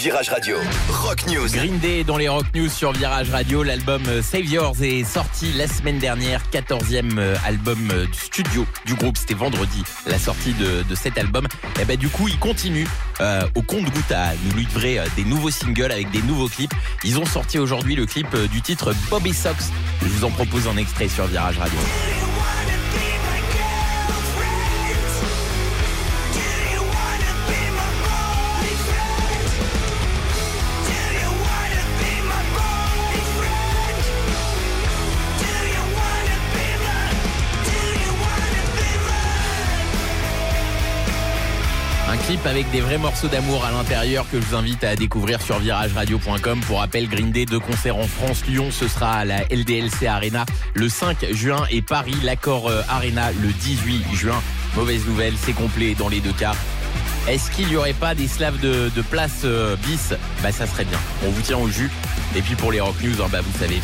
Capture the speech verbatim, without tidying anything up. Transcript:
Virage Radio. Rock News. Green Day dans les Rock News sur Virage Radio. L'album Save Yours est sorti la semaine dernière. quatorzième album du studio du groupe. C'était vendredi la sortie de, de cet album. Et ben du coup, il continue euh, au compte-gouttes à nous livrer des nouveaux singles avec des nouveaux clips. Ils ont sorti aujourd'hui le clip du titre Bobby Sox. Je vous en propose un extrait sur Virage Radio. Un clip avec des vrais morceaux d'amour à l'intérieur que je vous invite à découvrir sur virage radio point com. Pour rappel, Green Day, deux concerts en France, Lyon, ce sera à la L D L C Arena le cinq juin et Paris, l'Accor Arena le dix-huit juin. Mauvaise nouvelle, c'est complet dans les deux cas. Est-ce qu'il n'y aurait pas des slaves de, de place euh, bis ? Bah ça serait bien. On vous tient au jus. Et puis pour les Rock News, hein, bah vous savez.